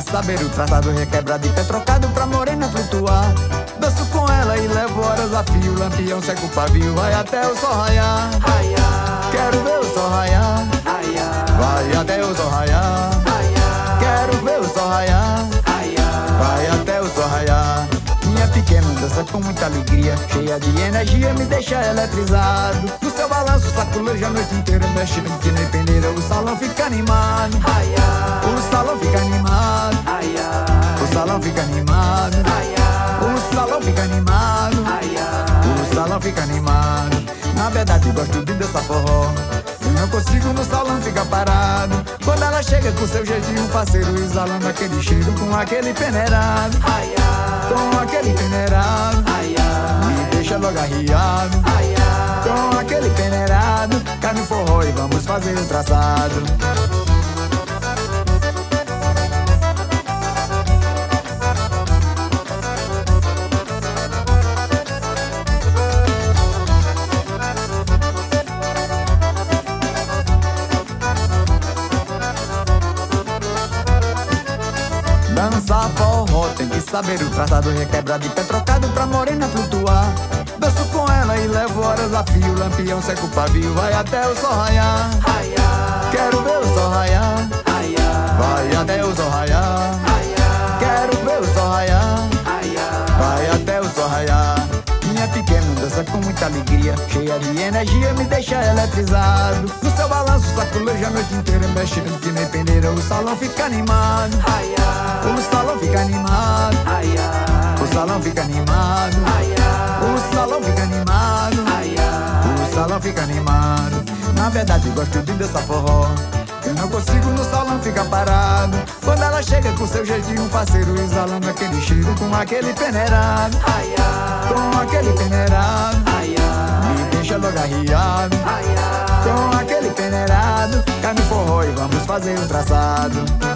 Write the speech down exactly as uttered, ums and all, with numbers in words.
que saber o traçado. Requebra de pé trocado pra morena flutuar. Danço com ela e levo horas a fio. Lampião seca o pavio, vai até o sol raiar. Quero ver o sol raiar. Vai até o sol raiar. Quero ver o sol raiar. Vai até o sol raiar. Minha pequena dança com muita alegria, cheia de energia, me deixa eletrizado. No seu balanço saculeja a noite inteira, mexe que nem peneira. O salão fica animado. O salão fica animado. O salão fica animado. O salão fica animado. O salão fica animado. Na verdade gosto de dançar forró. Eu não consigo no salão ficar parado. Quando ela chega com seu jeitinho parceiro, exalando aquele cheiro com aquele peneirado. Com aquele peneirado, me deixa logo arriado. Com aquele peneirado, cai no forró e vamos fazer o traçado. Dançar forró tem que saber o traçado. Requebra de pé trocado pra morena flutuar. Danço com ela e levo horas a fio. Lampião seca o pavio, vai até o sol raiar. Quero ver o sol raiar. Vai até o sol raiar. Quero ver o sol raiar. Vai até o sol raiar. Minha pequena dança com muita alegria, cheia de energia, me deixa eletrizado. No seu balanço saculeja a noite inteira, mexendo que nem peneira. O salão fica animado. O salão fica animado. O salão fica animado. O salão fica animado. O salão fica animado. Na verdade gosto de dançar forró. Eu não consigo no salão ficar parado. Quando ela chega com seu jeitinho parceiro, exalando aquele cheiro com aquele peneirado. Com aquele peneirado, me deixa logo arriado. Com aquele peneirado, cai no forró e vamos fazer o traçado.